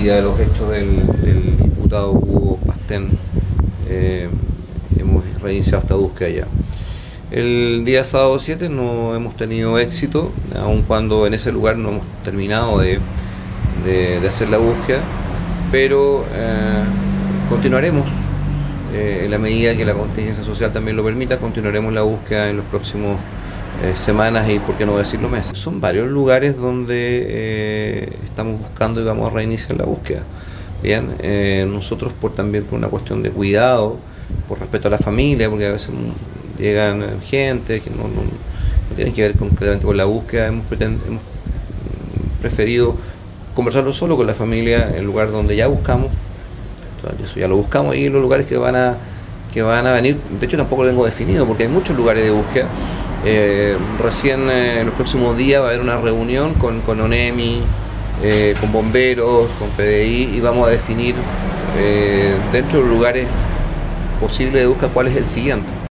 día de los hechos del imputado Hugo Pastén, hemos reiniciado esta búsqueda ya. El día sábado 7 no hemos tenido éxito, aun cuando en ese lugar no hemos terminado de hacer la búsqueda, pero continuaremos, en la medida que la contingencia social también lo permita, continuaremos la búsqueda en los próximos semanas y, por qué no decirlo, meses. Son varios lugares donde estamos buscando y vamos a reiniciar la búsqueda. Bien, nosotros también por una cuestión de cuidado, por respeto a la familia, porque a veces llegan gente que no tienen que ver completamente con la búsqueda, hemos preferido conversarlo solo con la familia en el lugar donde ya buscamos. Entonces, eso ya lo buscamos, y los lugares que van a venir, de hecho tampoco lo tengo definido porque hay muchos lugares de búsqueda. Recién en los próximos días va a haber una reunión con ONEMI, con bomberos, con PDI, y vamos a definir dentro de los lugares posibles de búsqueda cuál es el siguiente.